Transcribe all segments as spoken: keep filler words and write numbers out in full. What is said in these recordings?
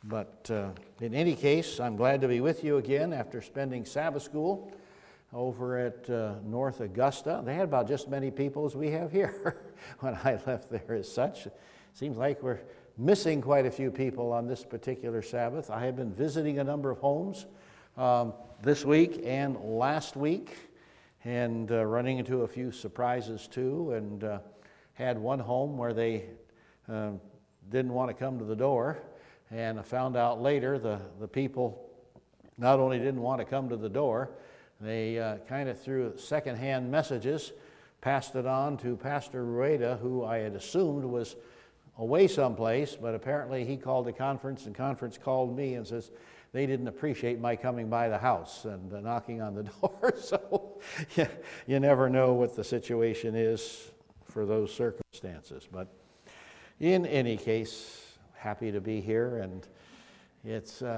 But uh, in any case, I'm glad to be with you again after spending Sabbath school over at uh, North Augusta. They had about just as many people as we have here when I left there as such. It seems like we're missing quite a few people on this particular Sabbath. I have been visiting a number of homes um, this week and last week, and uh, running into a few surprises too, and uh, had one home where they uh, didn't want to come to the door, and I found out later the, the people not only didn't want to come to the door, they uh, kind of threw secondhand messages, passed it on to Pastor Rueda, who I had assumed was away someplace, but apparently he called the conference, and conference called me and says they didn't appreciate my coming by the house and uh, knocking on the door. So yeah, you never know what the situation is for those circumstances. But in any case, happy to be here, and it's uh,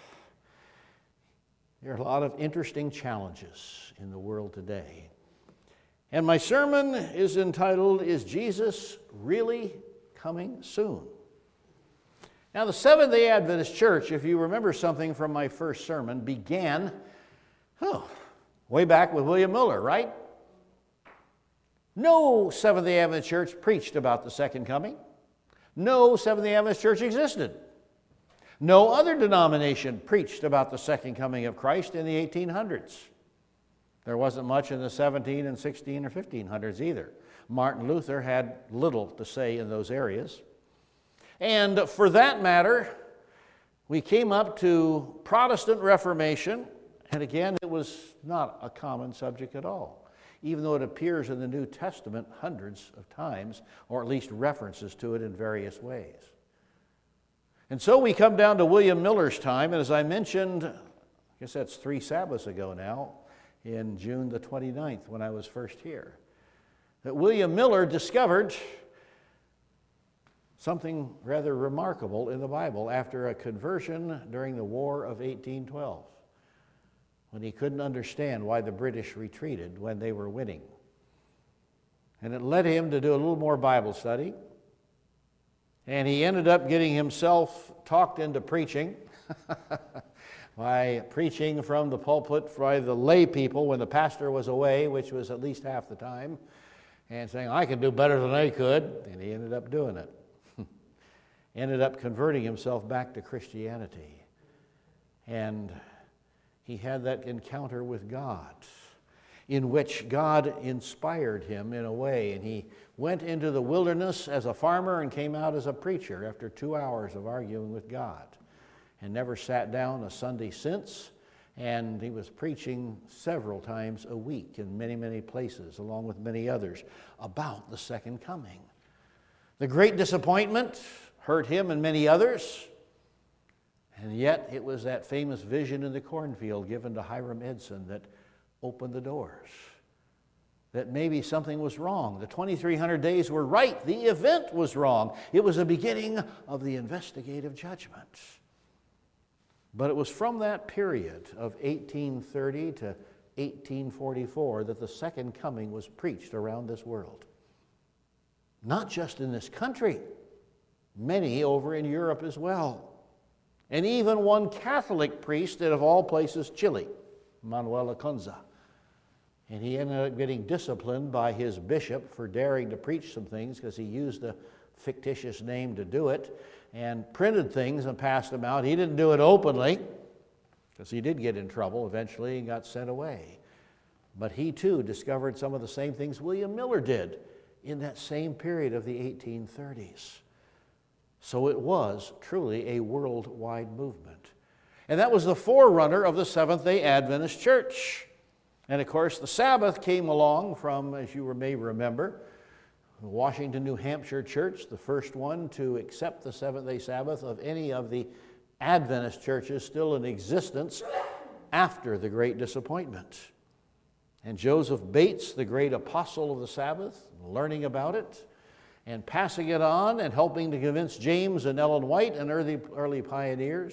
there are a lot of interesting challenges in the world today. And my sermon is entitled, Is Jesus Really Coming Soon? Now, the Seventh-day Adventist Church, if you remember something from my first sermon, began oh, way back with William Miller, right? No Seventh-day Adventist Church preached about the second coming. No Seventh-day Adventist Church existed. No other denomination preached about the second coming of Christ in the eighteen hundreds. There wasn't much in the seventeen and sixteen or fifteen hundreds either. Martin Luther had little to say in those areas. And for that matter, we came up to Protestant Reformation, and again, it was not a common subject at all, even though it appears in the New Testament hundreds of times, or at least references to it in various ways. And so we come down to William Miller's time, and as I mentioned, I guess that's three Sabbaths ago now, in June the twenty-ninth when I was first here, that William Miller discovered something rather remarkable in the Bible after a conversion during the War of eighteen twelve, when he couldn't understand why the British retreated when they were winning. And it led him to do a little more Bible study, and he ended up getting himself talked into preaching by preaching from the pulpit by the lay people when the pastor was away, which was at least half the time, and saying, I could do better than they could, and he ended up doing it. Ended up converting himself back to Christianity. And he had that encounter with God, in which God inspired him in a way, and he went into the wilderness as a farmer and came out as a preacher after two hours of arguing with God, and never sat down a Sunday since. And he was preaching several times a week in many, many places, along with many others, about the second coming. The great disappointment hurt him and many others, and yet it was that famous vision in the cornfield given to Hiram Edson that opened the doors, that maybe something was wrong. The twenty-three hundred days were right. The event was wrong. It was the beginning of the investigative judgment. But it was from that period of eighteen thirty to eighteen forty-four that the second coming was preached around this world. Not just in this country, many over in Europe as well. And even one Catholic priest that of all places, Chile, Manuel Lacunza. And he ended up getting disciplined by his bishop for daring to preach some things because he used a fictitious name to do it and printed things and passed them out. He didn't do it openly because he did get in trouble eventually and got sent away. But he too discovered some of the same things William Miller did in that same period of the eighteen thirties. So it was truly a worldwide movement. And that was the forerunner of the Seventh-day Adventist Church. And of course, the Sabbath came along from, as you may remember, the Washington, New Hampshire Church, the first one to accept the seventh-day Sabbath of any of the Adventist churches still in existence after the Great Disappointment. And Joseph Bates, the great apostle of the Sabbath, learning about it and passing it on and helping to convince James and Ellen White and early, early pioneers.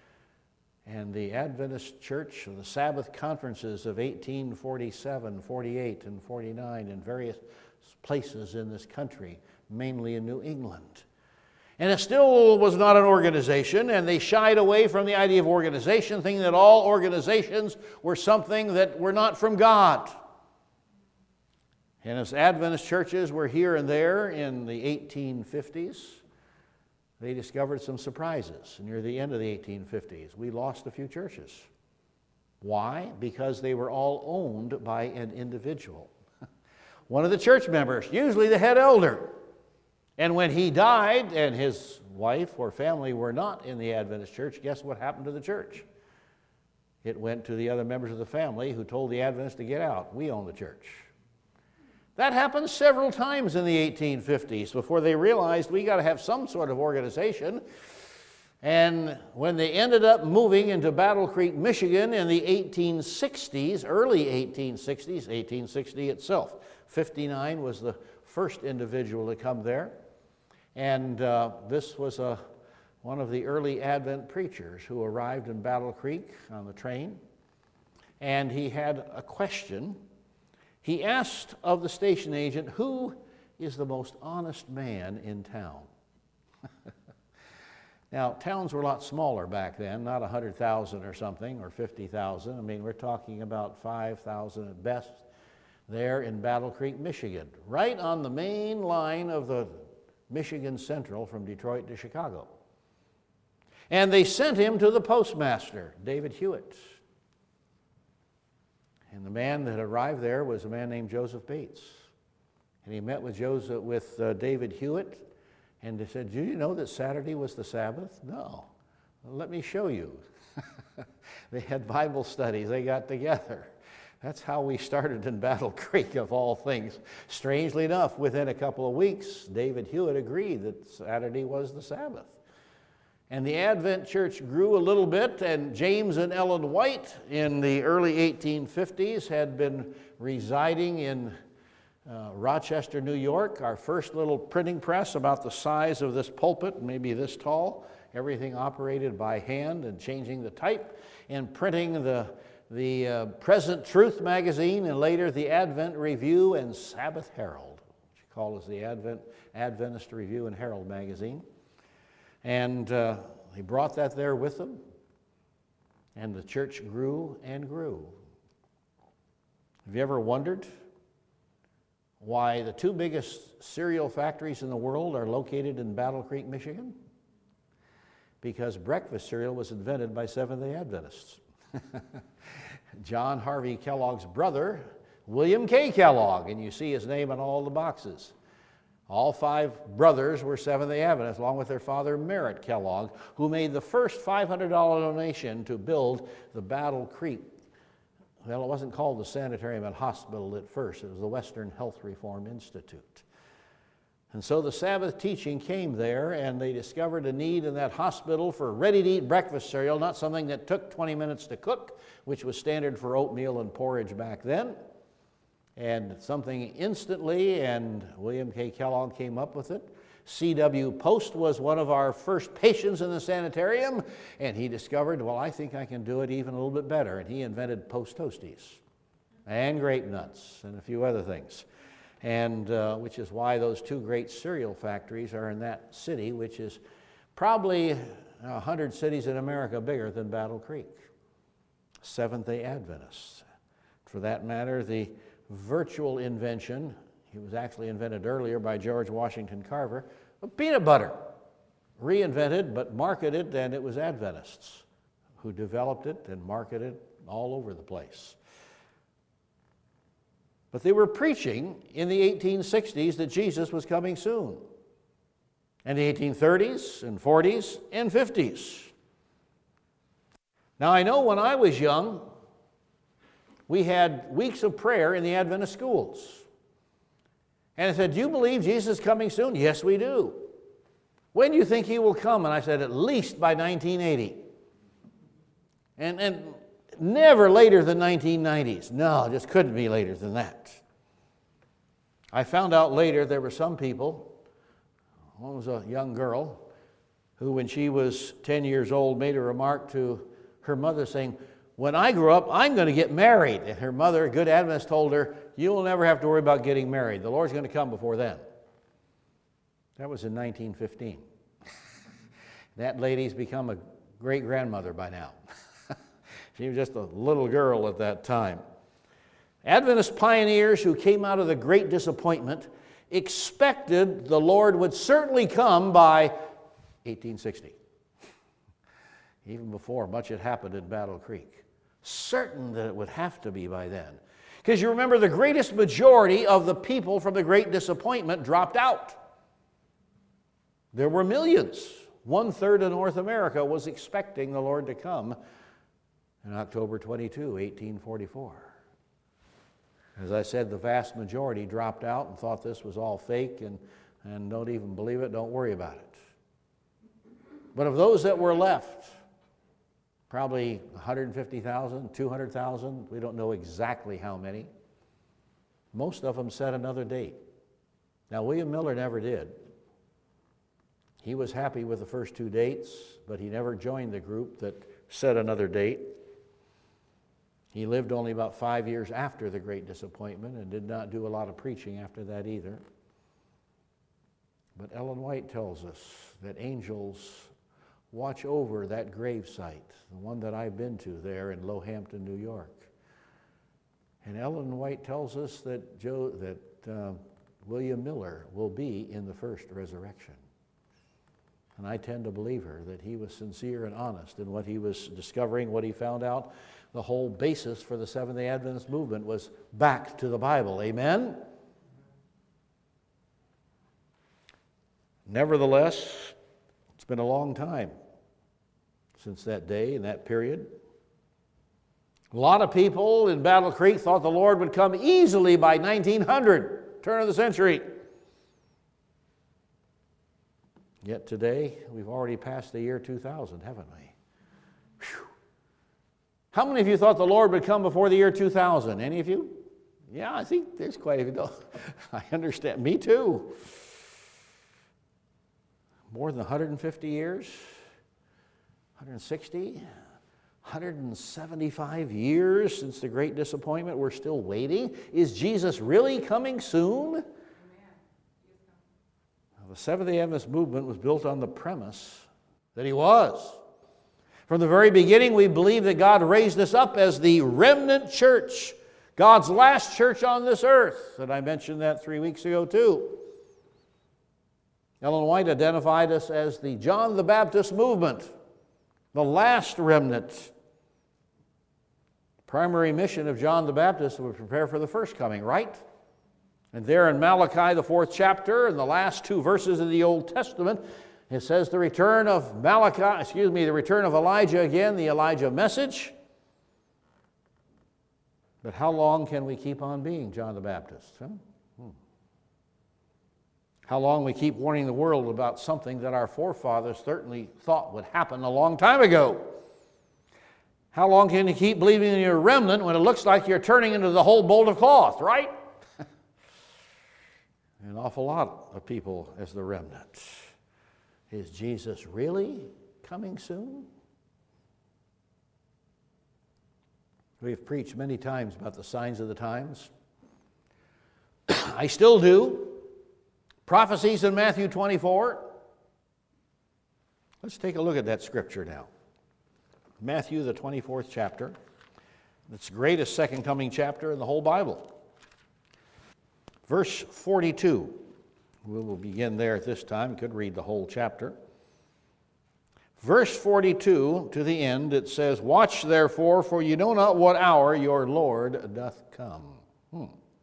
And the Adventist Church, the Sabbath conferences of eighteen forty-seven, forty-eight, and forty-nine in various places in this country, mainly in New England. And it still was not an organization, and they shied away from the idea of organization, thinking that all organizations were something that were not from God. And as Adventist churches were here and there in the eighteen fifties, they discovered some surprises. Near the end of the eighteen fifties, we lost a few churches. Why? Because they were all owned by an individual. One of the church members, usually the head elder. And when he died and his wife or family were not in the Adventist church, guess what happened to the church? It went to the other members of the family who told the Adventists to get out. We own the church. That happened several times in the eighteen fifties before they realized we got to have some sort of organization. And when they ended up moving into Battle Creek, Michigan in the eighteen sixties, early eighteen sixties, eighteen sixty itself, fifty-nine was the first individual to come there. And uh, this was a, one of the early Advent preachers who arrived in Battle Creek on the train. And he had a question. He asked of the station agent, who is the most honest man in town? Now, towns were a lot smaller back then, not one hundred thousand or something, or fifty thousand. I mean, we're talking about five thousand at best there in Battle Creek, Michigan, right on the main line of the Michigan Central from Detroit to Chicago. And they sent him to the postmaster, David Hewitt. And the man that arrived there was a man named Joseph Bates. And he met with Joseph, with uh, David Hewitt, and they said, "Do you know that Saturday was the Sabbath?" "No." "Well, let me show you." They had Bible studies. They got together. That's how we started in Battle Creek, of all things. Strangely enough, within a couple of weeks, David Hewitt agreed that Saturday was the Sabbath. And the Advent Church grew a little bit, and James and Ellen White in the early eighteen fifties had been residing in uh, Rochester, New York. Our first little printing press about the size of this pulpit, maybe this tall, everything operated by hand and changing the type and printing the, the uh, Present Truth magazine and later the Advent Review and Sabbath Herald, which you call as the Advent, Adventist Review and Herald magazine. And uh, he brought that there with them, and the church grew and grew. Have you ever wondered why the two biggest cereal factories in the world are located in Battle Creek, Michigan? Because breakfast cereal was invented by Seventh-day Adventists. John Harvey Kellogg's brother, William K. Kellogg, and you see his name on all the boxes. All five brothers were Seventh-day Adventists, along with their father, Merritt Kellogg, who made the first five hundred dollar donation to build the Battle Creek. Well, it wasn't called the Sanitarium and Hospital at first. It was the Western Health Reform Institute. And so the Sabbath teaching came there, and they discovered a need in that hospital for ready-to-eat breakfast cereal, not something that took twenty minutes to cook, which was standard for oatmeal and porridge back then. And something instantly, and William K. Kellogg came up with it. C W Post was one of our first patients in the sanitarium, and he discovered, well, I think I can do it even a little bit better, and he invented Post Toasties and Grape Nuts and a few other things, and uh, which is why those two great cereal factories are in that city, which is probably a hundred cities in America bigger than Battle Creek. Seventh-day Adventists. For that matter, the virtual invention, it was actually invented earlier by George Washington Carver, of peanut butter. Reinvented, but marketed, and it was Adventists who developed it and marketed it all over the place. But they were preaching in the eighteen sixties that Jesus was coming soon. And the eighteen thirties and forties and fifties. Now I know when I was young, we had weeks of prayer in the Adventist schools. And I said, "Do you believe Jesus is coming soon?" "Yes, we do." "When do you think he will come?" And I said, "At least by nineteen eighty. And, and never later than nineteen nineties. No, it just couldn't be later than that. I found out later there were some people, one was a young girl, who when she was ten years old made a remark to her mother saying, "When I grow up, I'm going to get married." And her mother, a good Adventist, told her, "You will never have to worry about getting married. The Lord's going to come before then." That was in nineteen fifteen. That lady's become a great-grandmother by now. She was just a little girl at that time. Adventist pioneers who came out of the Great Disappointment expected the Lord would certainly come by eighteen sixty. Even before much had happened in Battle Creek. Certain that it would have to be by then. Because you remember, the greatest majority of the people from the Great Disappointment dropped out. There were millions. One-third of North America was expecting the Lord to come in October twenty-second, eighteen forty-four. As I said, the vast majority dropped out and thought this was all fake and, and don't even believe it, don't worry about it. But of those that were left, probably one hundred fifty thousand, two hundred thousand, we don't know exactly how many. Most of them set another date. Now, William Miller never did. He was happy with the first two dates, but he never joined the group that set another date. He lived only about five years after the Great Disappointment and did not do a lot of preaching after that either. But Ellen White tells us that angels watch over that gravesite, the one that I've been to there in Lowhampton, New York. And Ellen White tells us that, Joe, that uh, William Miller will be in the first resurrection. And I tend to believe her, that he was sincere and honest in what he was discovering, what he found out. The whole basis for the Seventh-day Adventist movement was back to the Bible. Amen? Nevertheless, it's been a long time since that day and that period. A lot of people in Battle Creek thought the Lord would come easily by nineteen hundred, turn of the century. Yet today, we've already passed the year two thousand, haven't we? Whew. How many of you thought the Lord would come before the year two thousand? Any of you? Yeah, I think there's quite a few. I understand. Me too. More than one hundred fifty years? one hundred sixty? one hundred seventy-five years since the Great Disappointment. We're still waiting. Is Jesus really coming soon? The Seventh-day Adventist movement was built on the premise that he was. From the very beginning, we believe that God raised us up as the remnant church, God's last church on this earth. And I mentioned that three weeks ago too. Ellen White identified us as the John the Baptist movement, the last remnant. The primary mission of John the Baptist was to prepare for the first coming, right? And there in Malachi, the fourth chapter, in the last two verses of the Old Testament, it says the return of Malachi, excuse me, the return of Elijah again, the Elijah message. But how long can we keep on being John the Baptist? Huh? Hmm. How long we keep warning the world about something that our forefathers certainly thought would happen a long time ago? How long can you keep believing in your remnant when it looks like you're turning into the whole bolt of cloth, right? An awful lot of people as the remnant. Is Jesus really coming soon? We've preached many times about the signs of the times. I still do. Prophecies in Matthew twenty-four. Let's take a look at that scripture now. Matthew, the twenty-fourth chapter. It's the greatest second coming chapter in the whole Bible. Verse forty-two. We will begin there at this time. You could read the whole chapter. Verse forty-two to the end, it says, "Watch therefore, for you know not what hour your Lord doth come. Hmm.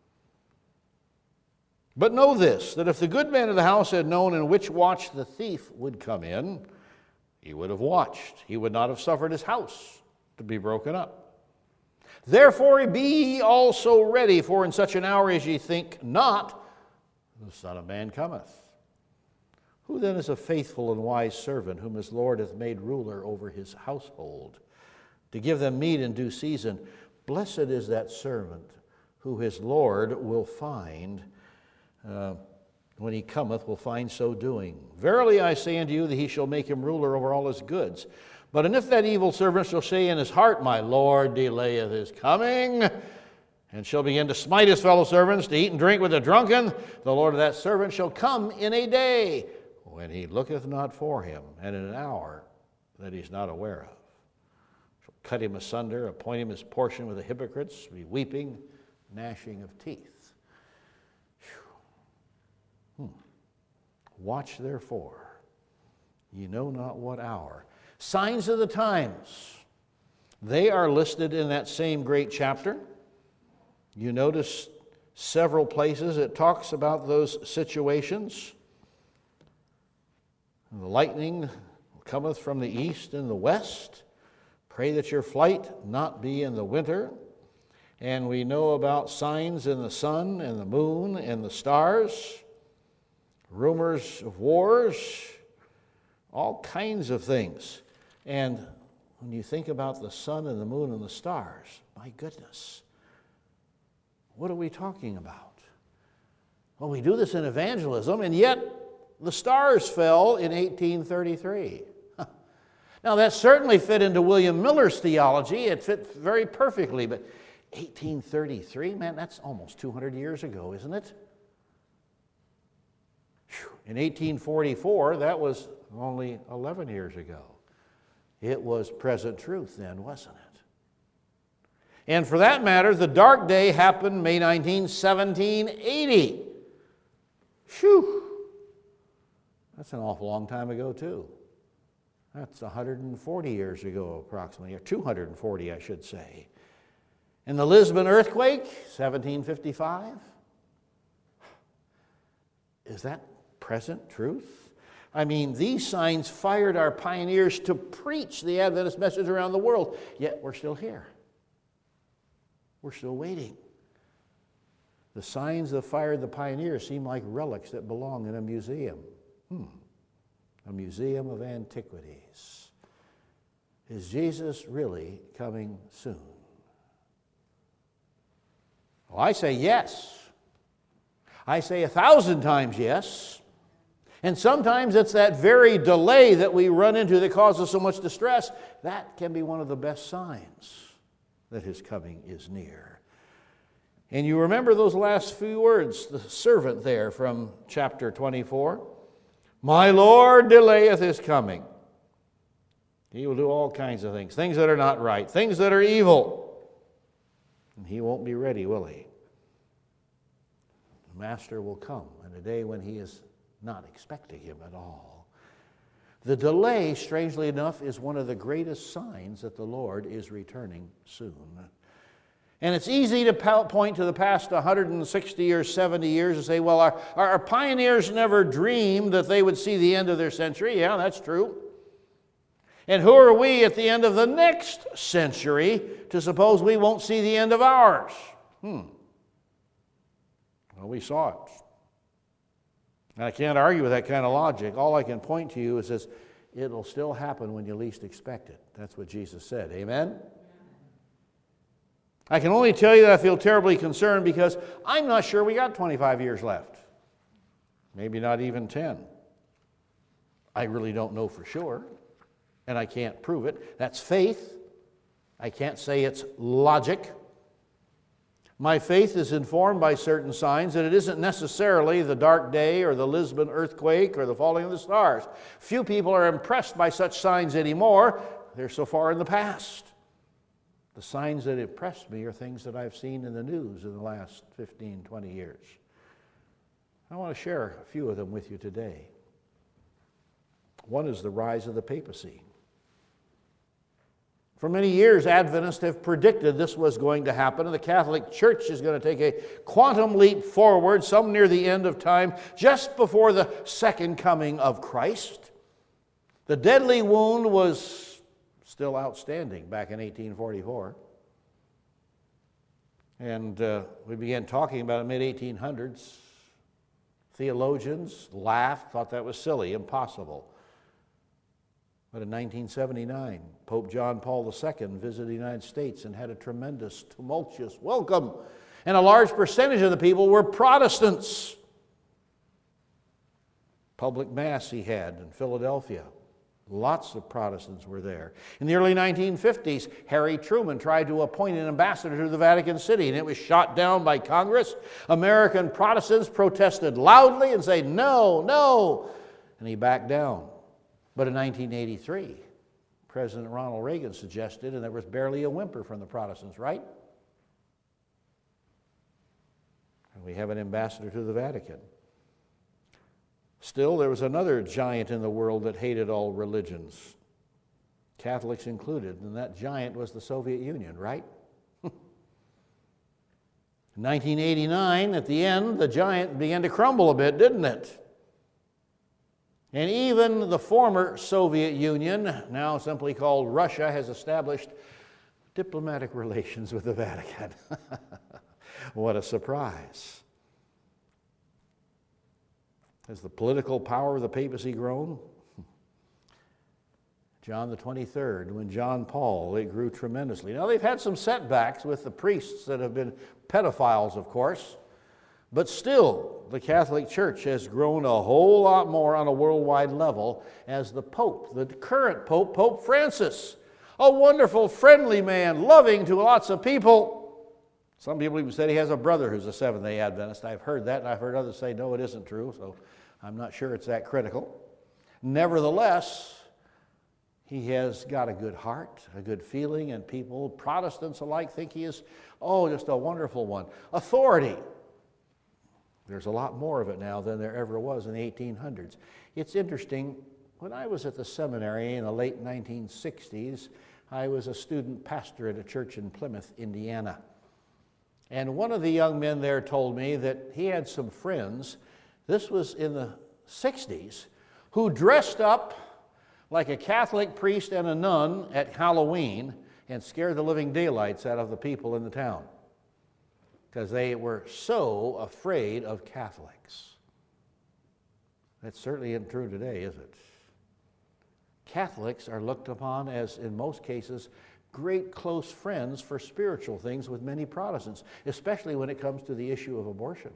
But know this, that if the good man of the house had known in which watch the thief would come in, he would have watched. He would not have suffered his house to be broken up. Therefore be ye also ready, for in such an hour as ye think not, the Son of Man cometh. Who then is a faithful and wise servant, whom his Lord hath made ruler over his household, to give them meat in due season? Blessed is that servant, who his Lord will find, uh, when he cometh, will find so doing. Verily I say unto you, that he shall make him ruler over all his goods. But and if that evil servant shall say in his heart, My Lord delayeth his coming, and shall begin to smite his fellow servants, to eat and drink with the drunken, the Lord of that servant shall come in a day when he looketh not for him, and in an hour that he's not aware of. Shall cut him asunder, appoint him his portion with the hypocrites, be weeping, gnashing of teeth. Hmm. Watch therefore, ye know not what hour. Signs of the times. They are listed in that same great chapter. You notice several places it talks about those situations. The lightning cometh from the east and the west. Pray that your flight not be in the winter. And we know about signs in the sun and the moon and the stars, rumors of wars, all kinds of things. And when you think about the sun and the moon and the stars, my goodness, what are we talking about? Well, we do this in evangelism, and yet the stars fell in eighteen thirty-three. Now, that certainly fit into William Miller's theology. It fit very perfectly, but eighteen thirty-three, man, that's almost two hundred years ago, isn't it? In eighteen forty-four, that was only eleven years ago. It was present truth then, wasn't it? And for that matter, the dark day happened May nineteenth, seventeen eighty. Phew! That's an awful long time ago, too. That's one hundred forty years ago, approximately, or two hundred forty, I should say. And the Lisbon earthquake, seventeen fifty-five. Is that present truth? I mean, these signs fired our pioneers to preach the Adventist message around the world, yet we're still here. We're still waiting. The signs that fired the pioneers seem like relics that belong in a museum. Hmm. A museum of antiquities. Is Jesus really coming soon? Well, I say yes. I say a thousand times yes. And sometimes it's that very delay that we run into that causes so much distress. That can be one of the best signs that his coming is near. And you remember those last few words, the servant there from chapter twenty-four. My Lord delayeth his coming. He will do all kinds of things, things that are not right, things that are evil. And he won't be ready, will he? The Master will come in a day when he is not expecting him at all. The delay, strangely enough, is one of the greatest signs that the Lord is returning soon. And it's easy to point to the past one hundred sixty or seventy years and say, well, our, our pioneers never dreamed that they would see the end of their century. Yeah, that's true. And who are we at the end of the next century to suppose we won't see the end of ours? Hmm. Well, we saw it. And I can't argue with that kind of logic. All I can point to you is this, it'll still happen when you least expect it. That's what Jesus said. Amen? I can only tell you that I feel terribly concerned because I'm not sure we got twenty-five years left. Maybe not even ten. I really don't know for sure, and I can't prove it. That's faith. I can't say it's logic. My faith is informed by certain signs, and it isn't necessarily the dark day or the Lisbon earthquake or the falling of the stars. Few people are impressed by such signs anymore. They're so far in the past. The signs that impress me are things that I've seen in the news in the last fifteen, twenty years. I want to share a few of them with you today. One is the rise of the papacy. For many years, Adventists have predicted this was going to happen, and the Catholic Church is going to take a quantum leap forward, some near the end of time, just before the second coming of Christ. The deadly wound was still outstanding back in eighteen forty-four. And uh, we began talking about it in the mid eighteen hundreds. Theologians laughed, thought that was silly, impossible. But in nineteen seventy-nine, Pope John Paul the Second visited the United States and had a tremendous, tumultuous welcome. And a large percentage of the people were Protestants. Public Mass he had in Philadelphia. Lots of Protestants were there. In the early nineteen fifties, Harry Truman tried to appoint an ambassador to the Vatican City, and it was shot down by Congress. American Protestants protested loudly and said, no, no. and he backed down. But in nineteen eighty-three, President Ronald Reagan suggested, and there was barely a whimper from the Protestants, right? And we have an ambassador to the Vatican. Still, there was another giant in the world that hated all religions, Catholics included, and that giant was the Soviet Union, right? In nineteen eighty-nine, at the end, the giant began to crumble a bit, didn't it? And even the former Soviet Union, now simply called Russia, has established diplomatic relations with the Vatican. What a surprise. Has the political power of the papacy grown? John the twenty-third, when John Paul, it grew tremendously. Now, they've had some setbacks with the priests that have been pedophiles, of course, but still, the Catholic Church has grown a whole lot more on a worldwide level as the Pope, the current Pope, Pope Francis, a wonderful, friendly man, loving to lots of people. Some people even said he has a brother who's a Seventh-day Adventist. I've heard that, and I've heard others say, no, it isn't true, so I'm not sure it's that critical. Nevertheless, he has got a good heart, a good feeling, and people, Protestants alike, think he is, oh, just a wonderful one. Authority. There's a lot more of it now than there ever was in the eighteen hundreds. It's interesting, when I was at the seminary in the late nineteen sixties, I was a student pastor at a church in Plymouth, Indiana. And one of the young men there told me that he had some friends, this was in the sixties, who dressed up like a Catholic priest and a nun at Halloween and scared the living daylights out of the people in the town because they were so afraid of Catholics. That certainly isn't true today, is it? Catholics are looked upon as, in most cases, great close friends for spiritual things with many Protestants, especially when it comes to the issue of abortion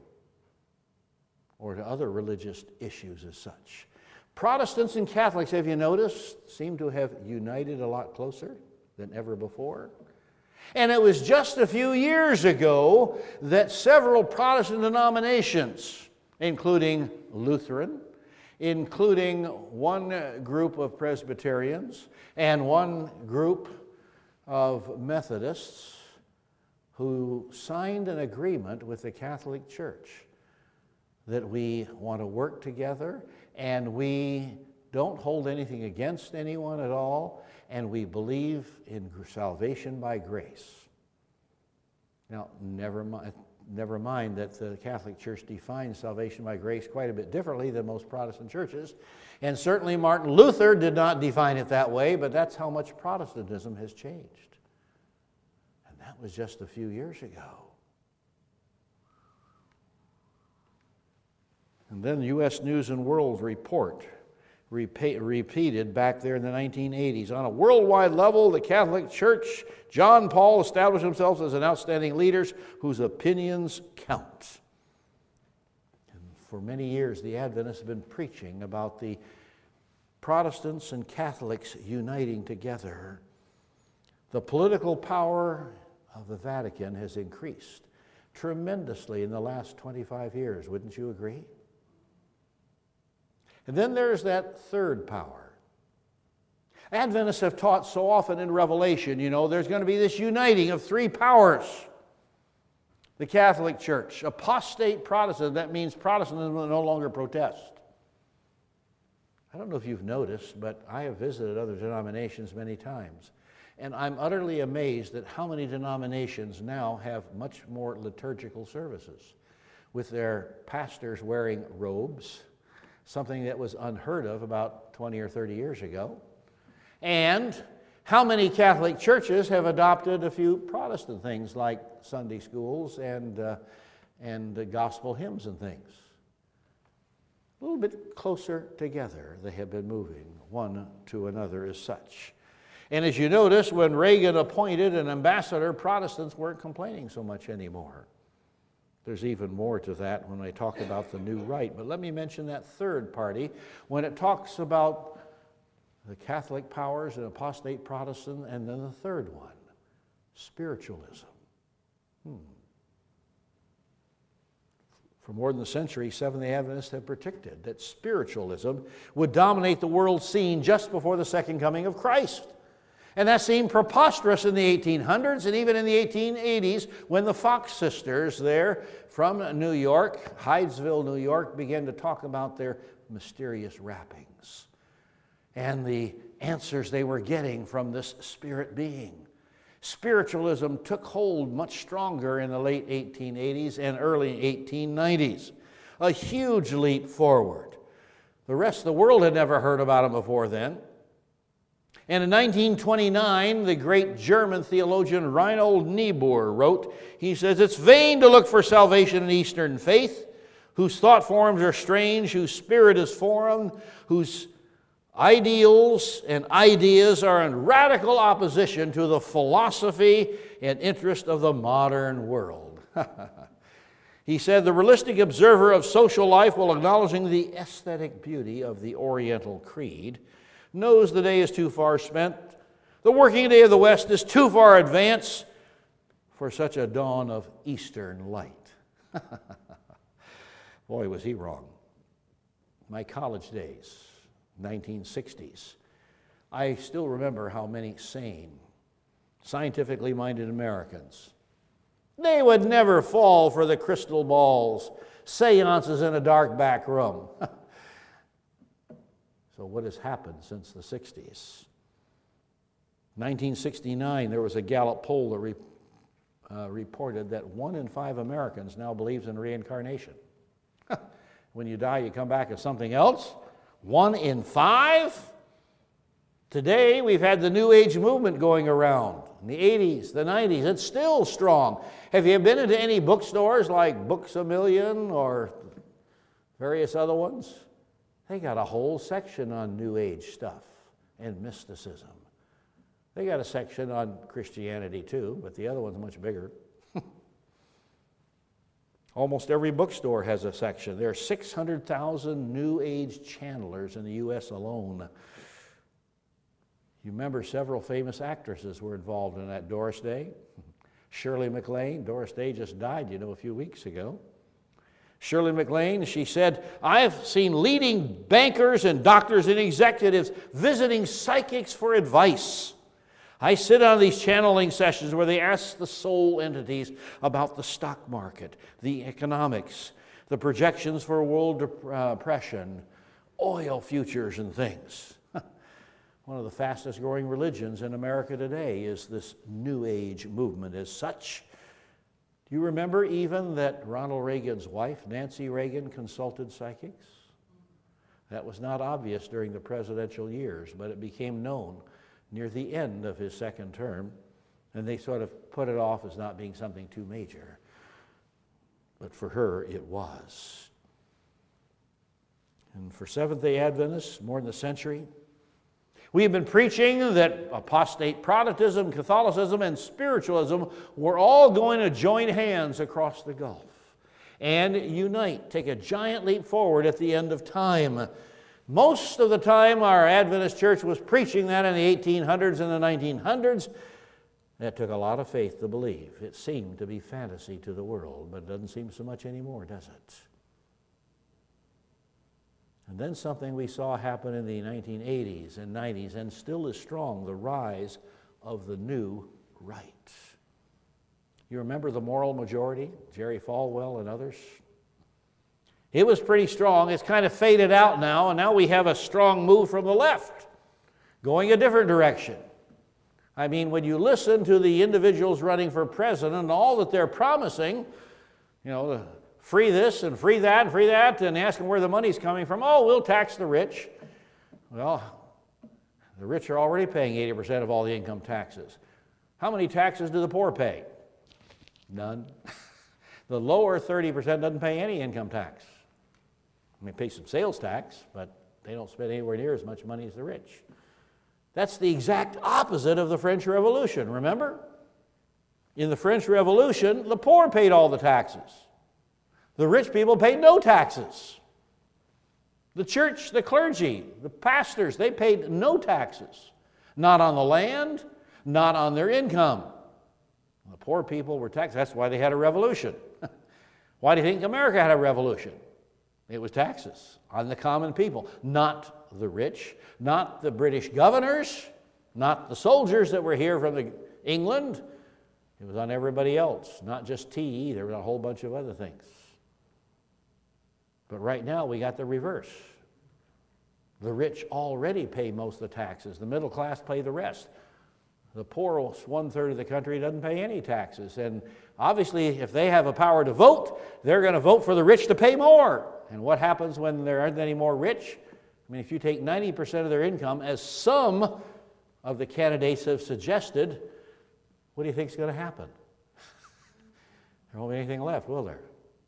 or to other religious issues as such. Protestants and Catholics, have you noticed, seem to have united a lot closer than ever before. And it was just a few years ago that several Protestant denominations, including Lutheran, including one group of Presbyterians and one group of Methodists, who signed an agreement with the Catholic Church that we want to work together and we don't hold anything against anyone at all, and we believe in salvation by grace. Now, never mind, never mind that the Catholic Church defines salvation by grace quite a bit differently than most Protestant churches, and certainly Martin Luther did not define it that way, but that's how much Protestantism has changed. And that was just a few years ago. And then U S News and World Report repeat, repeated back there in the nineteen eighties. On a worldwide level, the Catholic Church, John Paul established himself as an outstanding leader whose opinions count. And for many years, the Adventists have been preaching about the Protestants and Catholics uniting together. The political power of the Vatican has increased tremendously in the last twenty-five years, wouldn't you agree? And then there's that third power. Adventists have taught so often in Revelation, you know, there's going to be this uniting of three powers. The Catholic Church, apostate Protestant, that means Protestantism will no longer protest. I don't know if you've noticed, but I have visited other denominations many times. And I'm utterly amazed at how many denominations now have much more liturgical services, with their pastors wearing robes, something that was unheard of about twenty or thirty years ago. And how many Catholic churches have adopted a few Protestant things like Sunday schools and, uh, and uh, gospel hymns and things. A little bit closer together they have been moving one to another as such. And as you notice, when Reagan appointed an ambassador, Protestants weren't complaining so much anymore. There's even more to that when I talk about the new right. But let me mention that third party when it talks about the Catholic powers and apostate Protestant, and then the third one, spiritualism. Hmm. For more than a century, Seventh-day Adventists have predicted that spiritualism would dominate the world scene just before the second coming of Christ. And that seemed preposterous in the eighteen hundreds and even in the eighteen eighties when the Fox sisters there from New York, Hydesville, New York, began to talk about their mysterious wrappings and the answers they were getting from this spirit being. Spiritualism took hold much stronger in the late eighteen eighties and early eighteen nineties. A huge leap forward. The rest of the world had never heard about it before then. And in nineteen twenty-nine, the great German theologian Reinhold Niebuhr wrote, he says, "It's vain to look for salvation in Eastern faith, whose thought forms are strange, whose spirit is foreign, whose ideals and ideas are in radical opposition to the philosophy and interest of the modern world." He said, "The realistic observer of social life, while acknowledging the aesthetic beauty of the Oriental creed, knows the day is too far spent. The working day of the West is too far advanced for such a dawn of Eastern light." Boy, was he wrong. My college days, nineteen sixties, I still remember how many sane, scientifically minded Americans, they would never fall for the crystal balls, seances in a dark back room. So what has happened since the sixties? nineteen sixty-nine, there was a Gallup poll that re, uh, reported that one in five Americans now believes in reincarnation. When you die, you come back as something else? One in five? Today, we've had the New Age movement going around. In the eighties, the nineties, it's still strong. Have you been into any bookstores like Books A Million or various other ones? They got a whole section on New Age stuff and mysticism. They got a section on Christianity too, but the other one's much bigger. Almost every bookstore has a section. There are six hundred thousand New Age channelers in the U S alone. You remember several famous actresses were involved in that. Doris Day, Shirley MacLaine. Doris Day just died, you know, a few weeks ago. Shirley MacLaine, she said, "I've seen leading bankers and doctors and executives visiting psychics for advice. I sit on these channeling sessions where they ask the soul entities about the stock market, the economics, the projections for world depression, oil futures and things." One of the fastest growing religions in America today is this New Age movement as such. Do you remember even that Ronald Reagan's wife, Nancy Reagan, consulted psychics? That was not obvious during the presidential years, but it became known near the end of his second term, and they sort of put it off as not being something too major. But for her, it was. And for Seventh-day Adventists, more than a century, we have been preaching that apostate Protestantism, Catholicism, and spiritualism were all going to join hands across the Gulf and unite, take a giant leap forward at the end of time. Most of the time, our Adventist church was preaching that in the eighteen hundreds and the nineteen hundreds. That took a lot of faith to believe. It seemed to be fantasy to the world, but it doesn't seem so much anymore, does it? And then something we saw happen in the nineteen eighties and nineties, and still is strong, the rise of the new right. You remember the moral majority, Jerry Falwell and others? It was pretty strong. It's kind of faded out now, and now we have a strong move from the left, going a different direction. I mean, when you listen to the individuals running for president and all that they're promising, you know, the free this and free that and free that, and ask them where the money's coming from. Oh, we'll tax the rich. Well, the rich are already paying eighty percent of all the income taxes. How many taxes do the poor pay? None. The lower thirty percent doesn't pay any income tax. I mean, pay some sales tax, but they don't spend anywhere near as much money as the rich. That's the exact opposite of the French Revolution, remember? In the French Revolution, the poor paid all the taxes. The rich people paid no taxes. The church, the clergy, the pastors, they paid no taxes. Not on the land, not on their income. The poor people were taxed. That's why they had a revolution. Why do you think America had a revolution? It was taxes on the common people, not the rich, not the British governors, not the soldiers that were here from the England. It was on everybody else, not just tea either, but a whole bunch of other things. But right now we got the reverse. The rich already pay most of the taxes. The middle class pay the rest. The poor one-third of the country doesn't pay any taxes. And obviously, if they have a power to vote, they're going to vote for the rich to pay more. And what happens when there aren't any more rich? I mean, if you take ninety percent of their income, as some of the candidates have suggested, what do you think is going to happen? There won't be anything left, will there?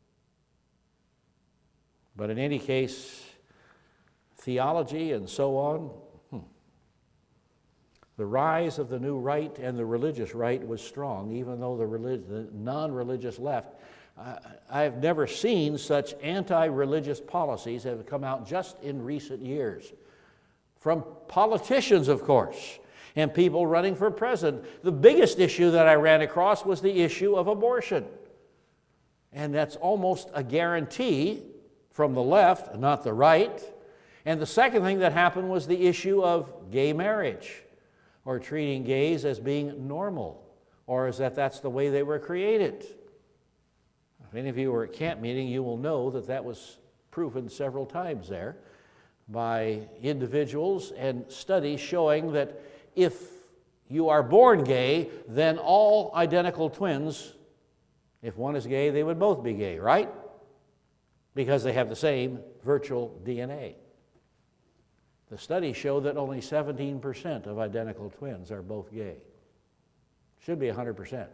But in any case, theology and so on, hmm. the rise of the new right and the religious right was strong, even though the, relig- the non-religious left. I, I've never seen such anti-religious policies have come out just in recent years. From politicians, of course, and people running for president. The biggest issue that I ran across was the issue of abortion. And that's almost a guarantee from the left, not the right. And the second thing that happened was the issue of gay marriage, or treating gays as being normal, or as that that's the way they were created. If any of you were at camp meeting, you will know that that was proven several times there by individuals and studies showing that if you are born gay, then all identical twins, if one is gay, they would both be gay, right? Because they have the same virtual D N A. The studies show that only seventeen percent of identical twins are both gay. Should be one hundred percent.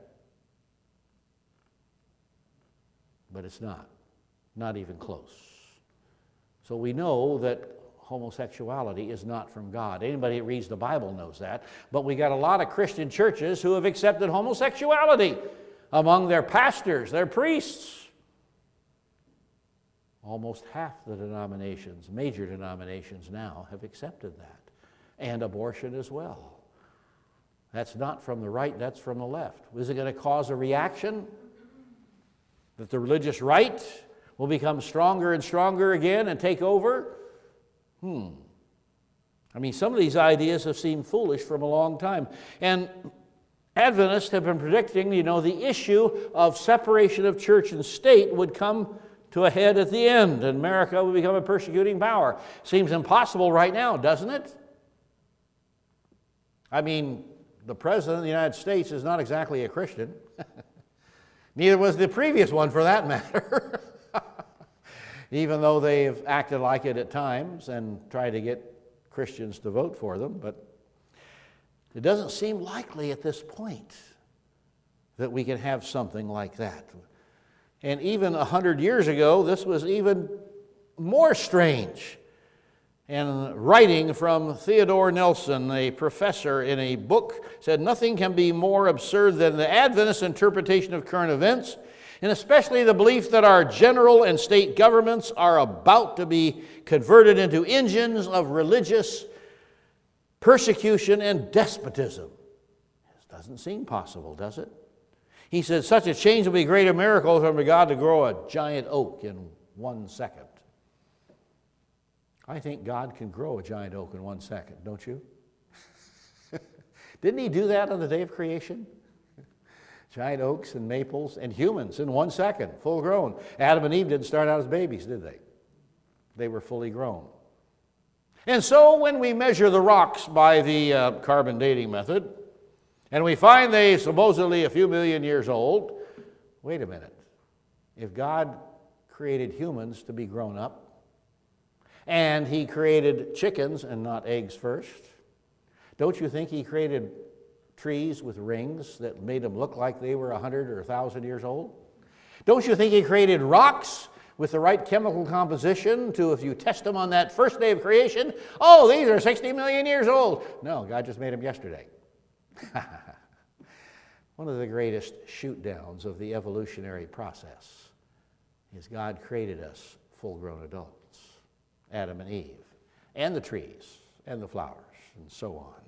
But it's not. Not even close. So we know that homosexuality is not from God. Anybody that reads the Bible knows that. But we got a lot of Christian churches who have accepted homosexuality among their pastors, their priests. Almost half the denominations, major denominations now, have accepted that. And abortion as well. That's not from the right, that's from the left. Is it going to cause a reaction? That the religious right will become stronger and stronger again and take over? Hmm. I mean, some of these ideas have seemed foolish from a long time. And Adventists have been predicting, you know, the issue of separation of church and state would come to a head at the end, and America will become a persecuting power. Seems impossible right now, doesn't it? I mean, the President of the United States is not exactly a Christian. Neither was the previous one, for that matter. Even though they've acted like it at times and tried to get Christians to vote for them. But it doesn't seem likely at this point that we can have something like that. And even a hundred years ago, this was even more strange. And writing from Theodore Nelson, a professor in a book, said, "Nothing can be more absurd than the Adventist interpretation of current events, and especially the belief that our general and state governments are about to be converted into engines of religious persecution and despotism." This doesn't seem possible, does it? He said, "Such a change will be a greater miracle from God to grow a giant oak in one second." I think God can grow a giant oak in one second, don't you? Didn't he do that on the day of creation? Giant oaks and maples and humans in one second, full grown. Adam and Eve didn't start out as babies, did they? They were fully grown. And so when we measure the rocks by the uh, carbon dating method, and we find they supposedly a few million years old, wait a minute. If God created humans to be grown up, and he created chickens and not eggs first, don't you think he created trees with rings that made them look like they were a hundred or a thousand years old? Don't you think he created rocks with the right chemical composition to, if you test them on that first day of creation, oh, these are sixty million years old? No, God just made them yesterday. One of the greatest shoot-downs of the evolutionary process is God created us full-grown adults. Adam and Eve, and the trees, and the flowers, and so on.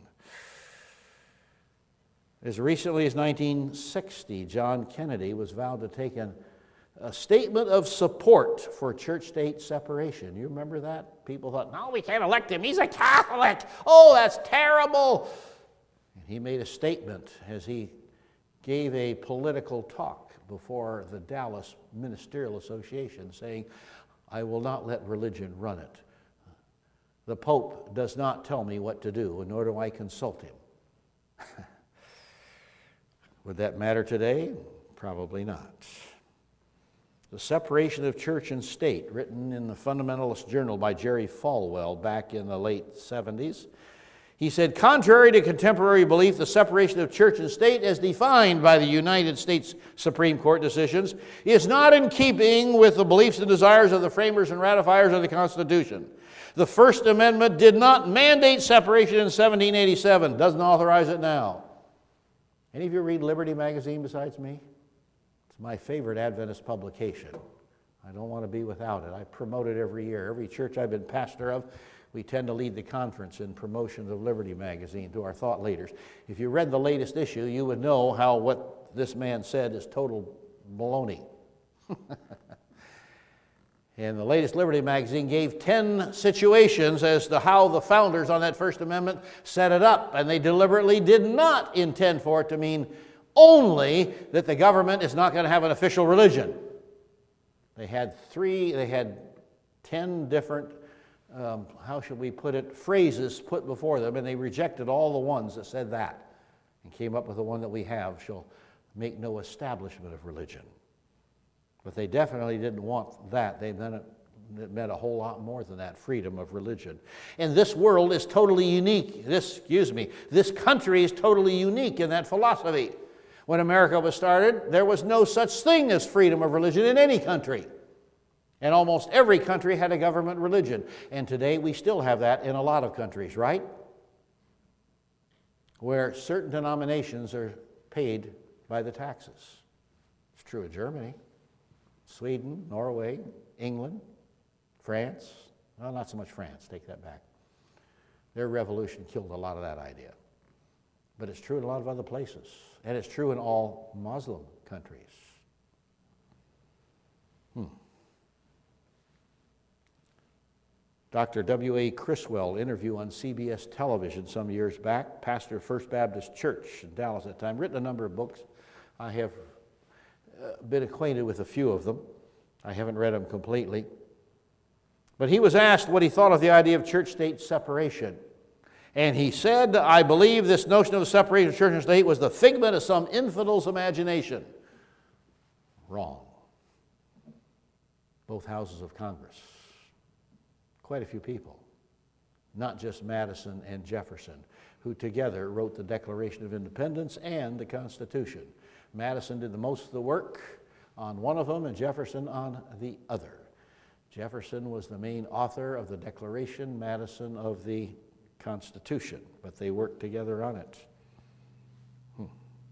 As recently as nineteen sixty, John Kennedy was vowed to take an, a statement of support for church-state separation. You remember that? People thought, no, we can't elect him. He's a Catholic. Oh, that's terrible. And he made a statement as he gave a political talk before the Dallas Ministerial Association saying, I will not let religion run it. The Pope does not tell me what to do, nor do I consult him. Would that matter today? Probably not. The Separation of Church and State, written in the Fundamentalist Journal by Jerry Falwell back in the late seventies. He said, contrary to contemporary belief, the separation of church and state as defined by the United States Supreme Court decisions is not in keeping with the beliefs and desires of the framers and ratifiers of the Constitution. The First Amendment did not mandate separation in seventeen eighty-seven, doesn't authorize it now. Any of you read Liberty Magazine besides me? It's my favorite Adventist publication. I don't want to be without it. I promote it every year. Every church I've been pastor of, we tend to lead the conference in promotions of Liberty Magazine to our thought leaders. If you read the latest issue, you would know how what this man said is total baloney. And the latest Liberty Magazine gave ten situations as to how the founders on that First Amendment set it up, and they deliberately did not intend for it to mean only that the government is not going to have an official religion. They had three, they had ten different, um, how should we put it, phrases put before them, and they rejected all the ones that said that and came up with the one that we have, shall make no establishment of religion. But they definitely didn't want that. They meant it, it meant a whole lot more than that, freedom of religion. And this world is totally unique. This, excuse me, this country is totally unique in that philosophy. When America was started, there was no such thing as freedom of religion in any country. And almost every country had a government religion. And today we still have that in a lot of countries, right? Where certain denominations are paid by the taxes. It's true of Germany, Sweden, Norway, England, France. Well, not so much France, take that back. Their revolution killed a lot of that idea. But it's true in a lot of other places. And it's true in all Muslim countries. Hmm. Doctor W A Criswell, interview on C B S television some years back, pastor of First Baptist Church in Dallas at the time, written a number of books. I have uh, been acquainted with a few of them. I haven't read them completely. But he was asked what he thought of the idea of church-state separation. And he said, I believe this notion of the separation of church and state was the figment of some infidel's imagination. Wrong. Both houses of Congress. Quite a few people, not just Madison and Jefferson, who together wrote the Declaration of Independence and the Constitution. Madison did the most of the work on one of them and Jefferson on the other. Jefferson was the main author of the Declaration, Madison of the Constitution, but they worked together on it. Hmm.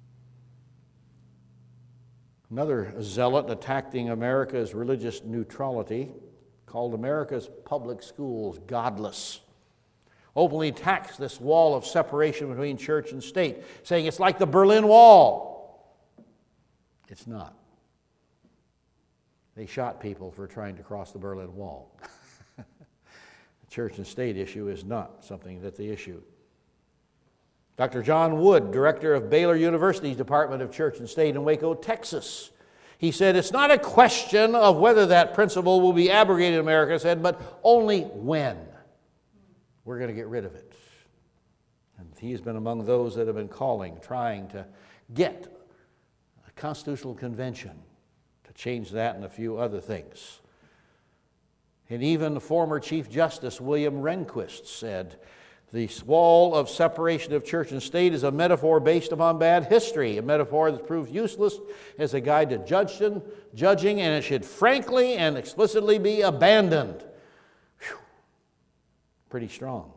Another zealot attacking America's religious neutrality called America's public schools godless. Openly attacks this wall of separation between church and state, saying it's like the Berlin Wall. It's not. They shot people for trying to cross the Berlin Wall. The church and state issue is not something that they issue. Doctor John Wood, director of Baylor University's Department of Church and State in Waco, Texas, he said, it's not a question of whether that principle will be abrogated in America, he said, but only when we're going to get rid of it. And he's been among those that have been calling, trying to get a constitutional convention to change that and a few other things. And even the former Chief Justice William Rehnquist said, the wall of separation of church and state is a metaphor based upon bad history, a metaphor that's proved useless as a guide to judging, judging, and it should frankly and explicitly be abandoned. Whew. Pretty strong.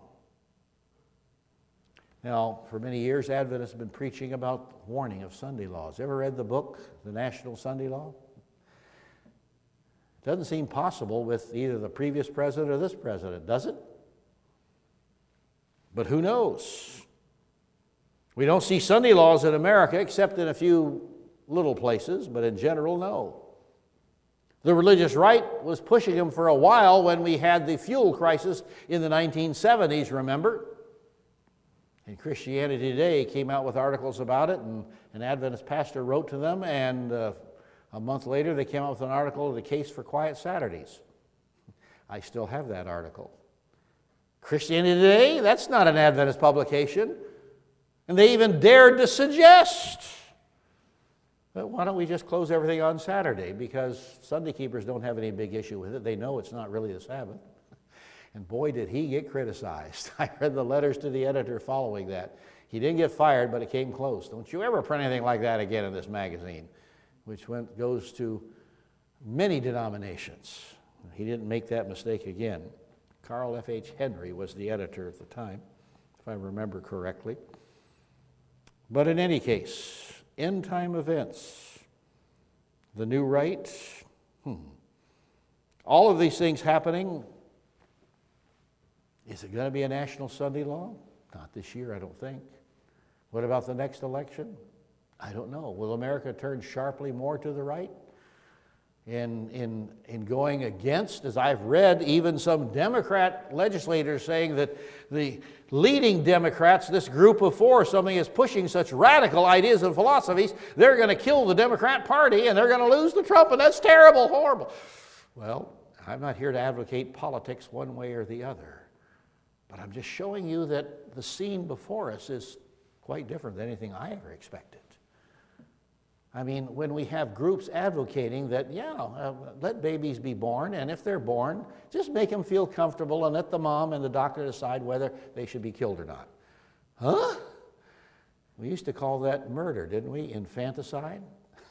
Now, for many years, Adventists have been preaching about warning of Sunday laws. Ever read the book, The National Sunday Law? Doesn't seem possible with either the previous president or this president, does it? But who knows? We don't see Sunday laws in America except in a few little places, but in general, no. The religious right was pushing them for a while when we had the fuel crisis in the nineteen seventies, remember? And Christianity Today came out with articles about it, and an Adventist pastor wrote to them, and uh, a month later they came out with an article, The Case for Quiet Saturdays. I still have that article. Christianity Today, that's not an Adventist publication. And they even dared to suggest, but why don't we just close everything on Saturday? Because Sunday keepers don't have any big issue with it. They know it's not really the Sabbath. And boy, did he get criticized. I read the letters to the editor following that. He didn't get fired, but it came close. Don't you ever print anything like that again in this magazine, which went, goes to many denominations. He didn't make that mistake again. Carl F H Henry was the editor at the time, if I remember correctly. But in any case, end-time events, the new right, hmm. all of these things happening. Is it going to be a national Sunday law? Not this year, I don't think. What about the next election? I don't know. Will America turn sharply more to the right in, in, in going against, as I've read, even some Democrat legislators saying that the leading Democrats, this group of four, something is pushing such radical ideas and philosophies, they're going to kill the Democrat Party and they're going to lose to Trump, and that's terrible, horrible. Well, I'm not here to advocate politics one way or the other. But I'm just showing you that the scene before us is quite different than anything I ever expected. I mean, when we have groups advocating that, yeah, uh, let babies be born, and if they're born, just make them feel comfortable and let the mom and the doctor decide whether they should be killed or not. Huh? We used to call that murder, didn't we? Infanticide.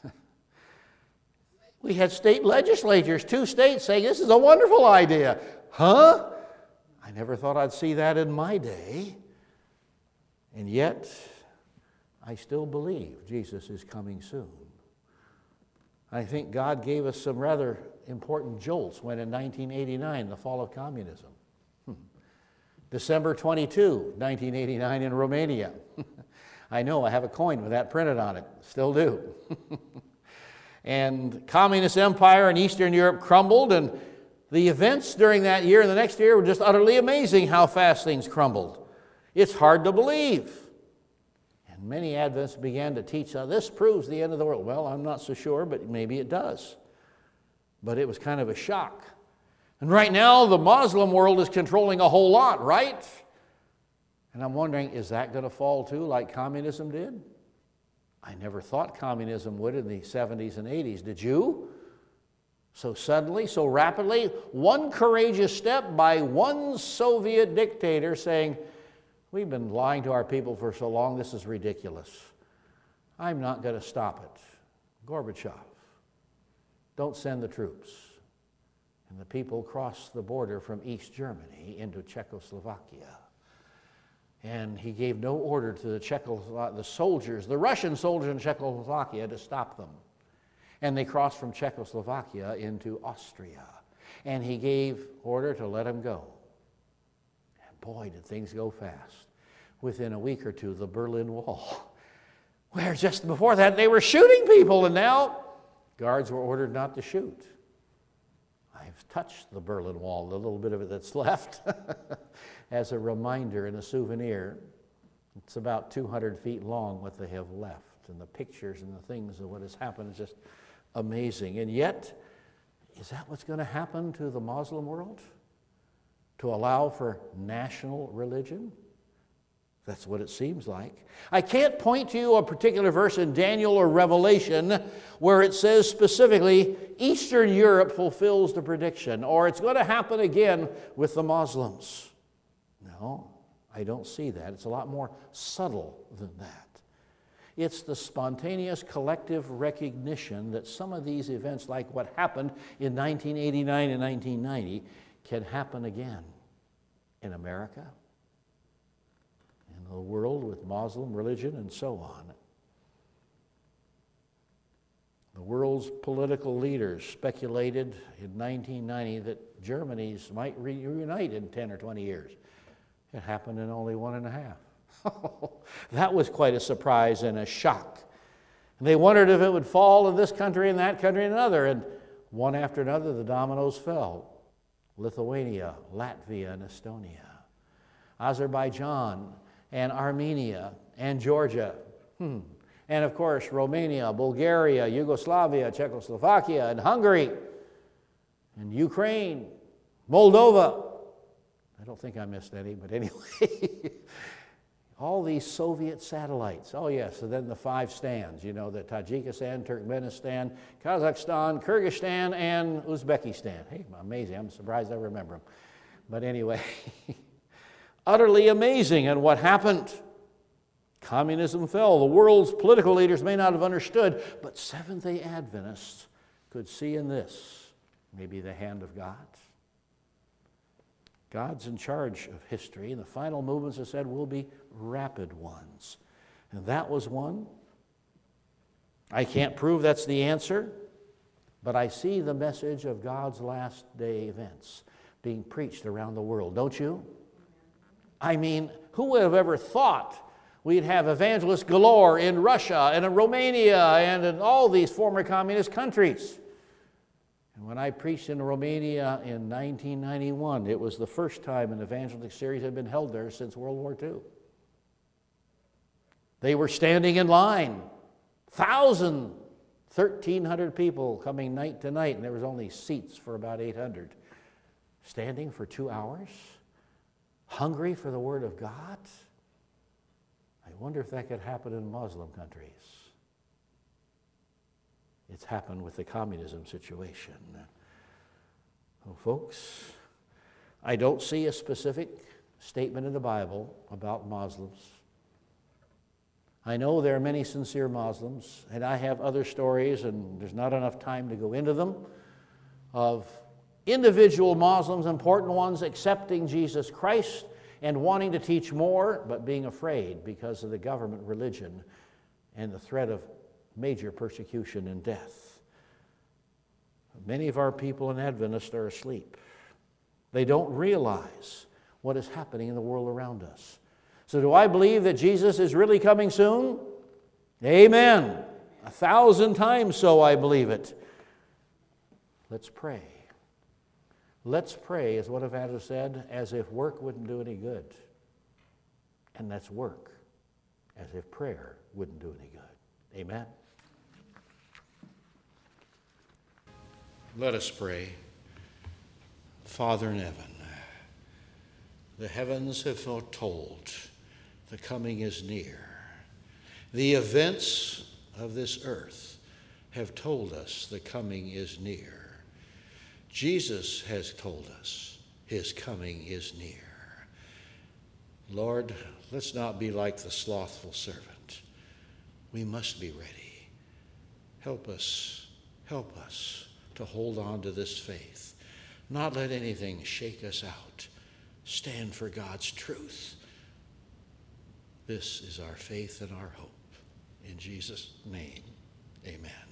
We had state legislatures, two states, saying this is a wonderful idea. Huh? I never thought I'd see that in my day, and yet I still believe Jesus is coming soon. I think God gave us some rather important jolts when in nineteen eighty-nine, the fall of communism. Hmm. December twenty-second, nineteen eighty-nine in Romania. I know, I have a coin with that printed on it, still do. And communist empire in Eastern Europe crumbled, and the events during that year and the next year were just utterly amazing how fast things crumbled. It's hard to believe. And many Adventists began to teach, now this proves the end of the world. Well, I'm not so sure, but maybe it does. But it was kind of a shock. And right now, the Muslim world is controlling a whole lot, right? And I'm wondering, is that going to fall too, like communism did? I never thought communism would in the seventies and eighties. Did you? So suddenly, so rapidly, one courageous step by one Soviet dictator saying, we've been lying to our people for so long, this is ridiculous. I'm not going to stop it. Gorbachev, don't send the troops. And the people crossed the border from East Germany into Czechoslovakia. And he gave no order to the Czechoslovak, the soldiers, the Russian soldiers in Czechoslovakia to stop them. And they crossed from Czechoslovakia into Austria. And he gave order to let them go. And boy, did things go fast. Within a week or two, the Berlin Wall, where just before that they were shooting people, and now guards were ordered not to shoot. I've touched the Berlin Wall, the little bit of it that's left, as a reminder and a souvenir. It's about two hundred feet long, what they have left. And the pictures and the things of what has happened is just amazing. And yet, is that what's going to happen to the Muslim world? To allow for national religion? That's what it seems like. I can't point to you a particular verse in Daniel or Revelation where it says specifically, Eastern Europe fulfills the prediction, or it's going to happen again with the Muslims. No, I don't see that. It's a lot more subtle than that. It's the spontaneous collective recognition that some of these events, like what happened in nineteen eighty-nine and nineteen ninety, can happen again in America, in the world with Muslim religion, and so on. The world's political leaders speculated in nineteen ninety that Germany's might reunite in ten or twenty years. It happened in only one and a half. That was quite a surprise and a shock. And they wondered if it would fall in this country and that country and another. And One after another, the dominoes fell. Lithuania, Latvia, and Estonia. Azerbaijan and Armenia and Georgia. Hmm. And of course, Romania, Bulgaria, Yugoslavia, Czechoslovakia, and Hungary, and Ukraine, Moldova. I don't think I missed any, but anyway. All these Soviet satellites. Oh yes, and then the five stands, you know, the Tajikistan, Turkmenistan, Kazakhstan, Kyrgyzstan, and Uzbekistan. Hey, amazing. I'm surprised I remember them. But anyway, utterly amazing. And what happened? Communism fell. The world's political leaders may not have understood, but Seventh-day Adventists could see in this maybe the hand of God. God's in charge of history, and the final movements, as I said, will be rapid ones. And that was one. I can't prove that's the answer, but I see the message of God's last day events being preached around the world, don't you? I mean, who would have ever thought we'd have evangelists galore in Russia and in Romania and in all these former communist countries? And when I preached in Romania in nineteen ninety-one, it was the first time an evangelistic series had been held there since World War Two. They were standing in line, thousand, thirteen hundred people coming night to night, and there was only seats for about eight hundred. Standing for two hours, hungry for the Word of God. I wonder if that could happen in Muslim countries. It's happened with the communism situation. Well, folks, I don't see a specific statement in the Bible about Muslims. I know there are many sincere Muslims, and I have other stories, and there's not enough time to go into them, of individual Muslims, important ones, accepting Jesus Christ and wanting to teach more, but being afraid because of the government religion and the threat of major persecution and death. Many of our people in Adventists are asleep. They don't realize what is happening in the world around us. So do I believe that Jesus is really coming soon? Amen. A thousand times so I believe it. Let's pray. Let's pray, as one evangelist said, as if work wouldn't do any good. And let's work as if prayer wouldn't do any good. Amen. Let us pray. Father in heaven, the heavens have foretold the coming is near. The events of this earth have told us the coming is near. Jesus has told us his coming is near. Lord, let's not be like the slothful servant. We must be ready. Help us, help us to hold on to this faith. Not let anything shake us out. Stand for God's truth. This is our faith and our hope. In Jesus' name, amen.